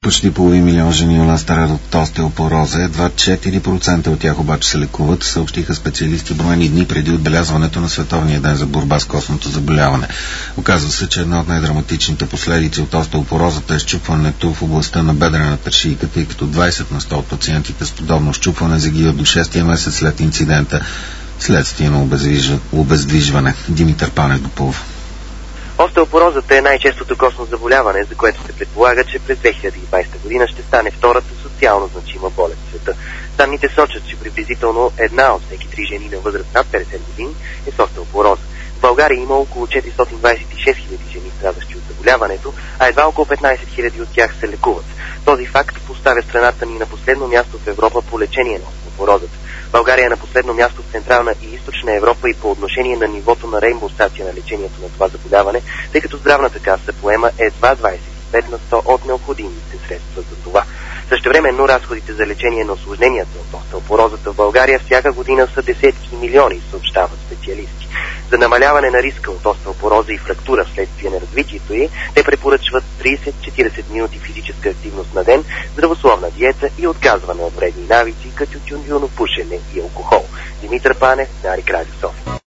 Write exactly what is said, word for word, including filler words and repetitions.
Почти половин милион жени у нас страдат от остеопороза, едва четири процента от тях обаче се лекуват, съобщиха специалисти броени дни преди отбелязването на Световния ден за борба с костното заболяване. Оказва се, че една от най-драматичните последици от остеопорозата е счупването в областта на бедрената шийка, тъй като двайсет на сто от пациентите с подобно счупване загиват до шестия месец след инцидента, следствие на обездвижване. Димитър Панев допълва. Остеопорозата е най-честото костно заболяване, за което се предполага, че през две хиляди и двайсета година ще стане втората социално значима болест в света. Данните сочат, че приблизително една от всеки три жени на възраст над петдесет години е с остеопороза. В България има около четиристотин двайсет и шест хиляди жени, страдащи от заболяването, а едва около петнайсет хиляди от тях се лекуват. Този факт поставя страната ни на последно място в Европа по лечение на остеопорозата. България е на последно място в Централна и Източна Европа и по отношение на нивото на реимбурсация на лечението на това заболяване, тъй като здравната каса поема едва двайсет и пет на сто от необходимите средства за това. Същевременно разходите за лечение на осложненията от остеопорозата в България всяка година са десетки милиони, съобщават специалисти. За намаляване на риска от остеопороза и фрактура вследствие на развитието й, те препоръчват трийсет до четирийсет минути физическа активност на ден, здравословна диета и отказване от вредни навици, като тютюнопушене и алкохол. Димитър Панев, Дарик Радио София.